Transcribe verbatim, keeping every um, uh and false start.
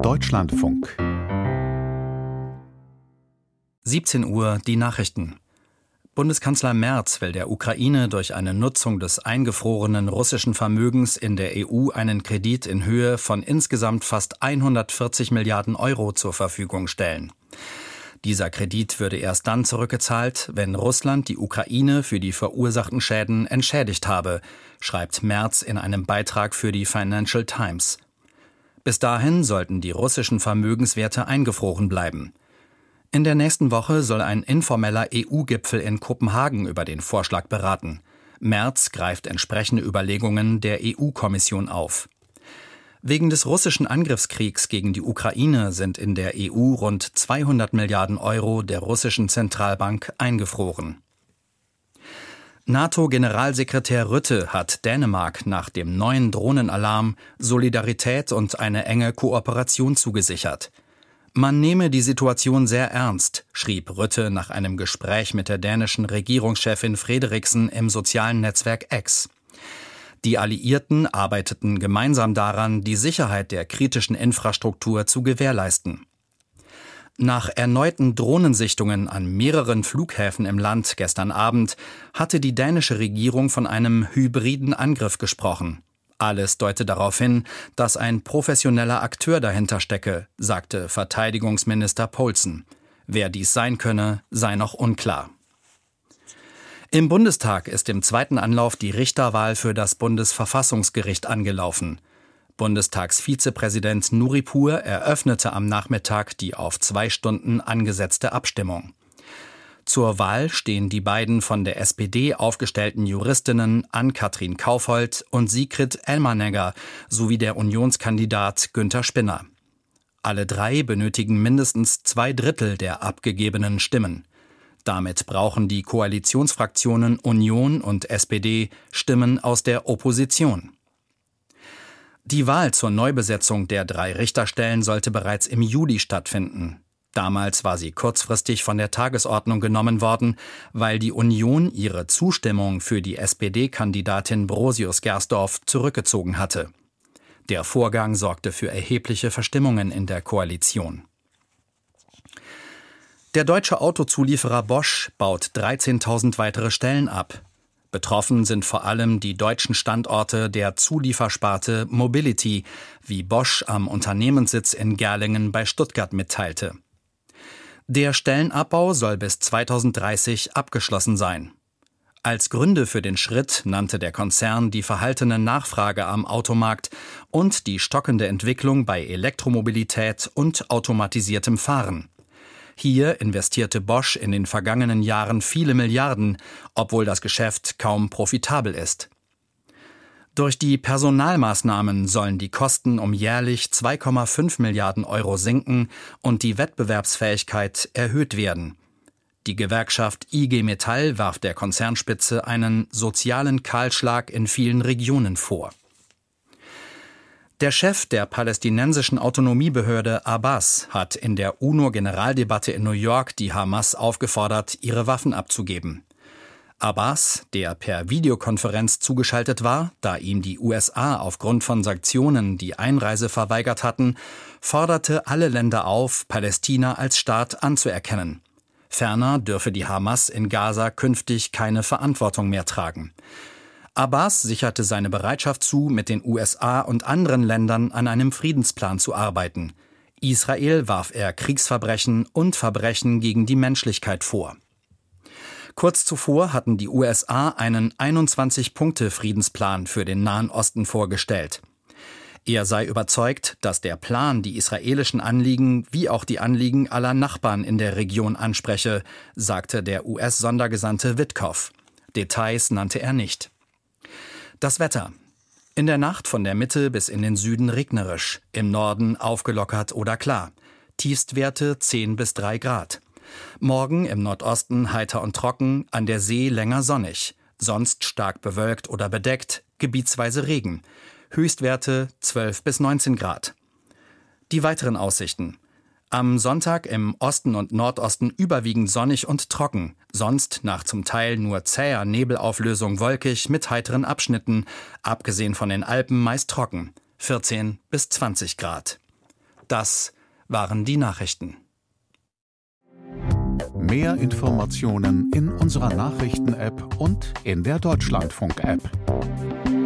Deutschlandfunk. siebzehn Uhr die Nachrichten. Bundeskanzler Merz will der Ukraine durch eine Nutzung des eingefrorenen russischen Vermögens in der E U einen Kredit in Höhe von insgesamt fast hundertvierzig Milliarden Euro zur Verfügung stellen. Dieser Kredit würde erst dann zurückgezahlt, wenn Russland die Ukraine für die verursachten Schäden entschädigt habe, schreibt Merz in einem Beitrag für die Financial Times. Bis dahin sollten die russischen Vermögenswerte eingefroren bleiben. In der nächsten Woche soll ein informeller E U-Gipfel in Kopenhagen über den Vorschlag beraten. Merz greift entsprechende Überlegungen der E U-Kommission auf. Wegen des russischen Angriffskriegs gegen die Ukraine sind in der E U rund zweihundert Milliarden Euro der russischen Zentralbank eingefroren. NATO-Generalsekretär Rutte hat Dänemark nach dem neuen Drohnenalarm Solidarität und eine enge Kooperation zugesichert. Man nehme die Situation sehr ernst, schrieb Rutte nach einem Gespräch mit der dänischen Regierungschefin Frederiksen im sozialen Netzwerk X. Die Alliierten arbeiteten gemeinsam daran, die Sicherheit der kritischen Infrastruktur zu gewährleisten. Nach erneuten Drohnensichtungen an mehreren Flughäfen im Land gestern Abend hatte die dänische Regierung von einem hybriden Angriff gesprochen. Alles deutet darauf hin, dass ein professioneller Akteur dahinter stecke, sagte Verteidigungsminister Poulsen. Wer dies sein könne, sei noch unklar. Im Bundestag ist im zweiten Anlauf die Richterwahl für das Bundesverfassungsgericht angelaufen. Bundestagsvizepräsident Nuripur eröffnete am Nachmittag die auf zwei Stunden angesetzte Abstimmung. Zur Wahl stehen die beiden von der S P D aufgestellten Juristinnen Ann-Kathrin Kaufhold und Sigrid Elmanegger sowie der Unionskandidat Günther Spinner. Alle drei benötigen mindestens zwei Drittel der abgegebenen Stimmen. Damit brauchen die Koalitionsfraktionen Union und S P D Stimmen aus der Opposition. Die Wahl zur Neubesetzung der drei Richterstellen sollte bereits im Juli stattfinden. Damals war sie kurzfristig von der Tagesordnung genommen worden, weil die Union ihre Zustimmung für die S P D-Kandidatin Brosius-Gersdorf zurückgezogen hatte. Der Vorgang sorgte für erhebliche Verstimmungen in der Koalition. Der deutsche Autozulieferer Bosch baut dreizehntausend weitere Stellen ab. Betroffen sind vor allem die deutschen Standorte der Zuliefersparte Mobility, wie Bosch am Unternehmenssitz in Gerlingen bei Stuttgart mitteilte. Der Stellenabbau soll bis zweitausenddreißig abgeschlossen sein. Als Gründe für den Schritt nannte der Konzern die verhaltene Nachfrage am Automarkt und die stockende Entwicklung bei Elektromobilität und automatisiertem Fahren. Hier investierte Bosch in den vergangenen Jahren viele Milliarden, obwohl das Geschäft kaum profitabel ist. Durch die Personalmaßnahmen sollen die Kosten um jährlich zwei Komma fünf Milliarden Euro sinken und die Wettbewerbsfähigkeit erhöht werden. Die Gewerkschaft I G Metall warf der Konzernspitze einen sozialen Kahlschlag in vielen Regionen vor. Der Chef der palästinensischen Autonomiebehörde Abbas hat in der UNO-Generaldebatte in New York die Hamas aufgefordert, ihre Waffen abzugeben. Abbas, der per Videokonferenz zugeschaltet war, da ihm die U S A aufgrund von Sanktionen die Einreise verweigert hatten, forderte alle Länder auf, Palästina als Staat anzuerkennen. Ferner dürfe die Hamas in Gaza künftig keine Verantwortung mehr tragen. Abbas sicherte seine Bereitschaft zu, mit den U S A und anderen Ländern an einem Friedensplan zu arbeiten. Israel warf er Kriegsverbrechen und Verbrechen gegen die Menschlichkeit vor. Kurz zuvor hatten die U S A einen einundzwanzig-Punkte-Friedensplan für den Nahen Osten vorgestellt. Er sei überzeugt, dass der Plan die israelischen Anliegen wie auch die Anliegen aller Nachbarn in der Region anspreche, sagte der U S-Sondergesandte Witkoff. Details nannte er nicht. Das Wetter. In der Nacht von der Mitte bis in den Süden regnerisch, im Norden aufgelockert oder klar. Tiefstwerte zehn bis drei Grad. Morgen im Nordosten heiter und trocken, an der See länger sonnig. Sonst stark bewölkt oder bedeckt, gebietsweise Regen. Höchstwerte zwölf bis neunzehn Grad. Die weiteren Aussichten. Am Sonntag im Osten und Nordosten überwiegend sonnig und trocken, sonst nach zum Teil nur zäher Nebelauflösung wolkig mit heiteren Abschnitten, abgesehen von den Alpen meist trocken, vierzehn bis zwanzig Grad. Das waren die Nachrichten. Mehr Informationen in unserer Nachrichten-App und in der Deutschlandfunk-App.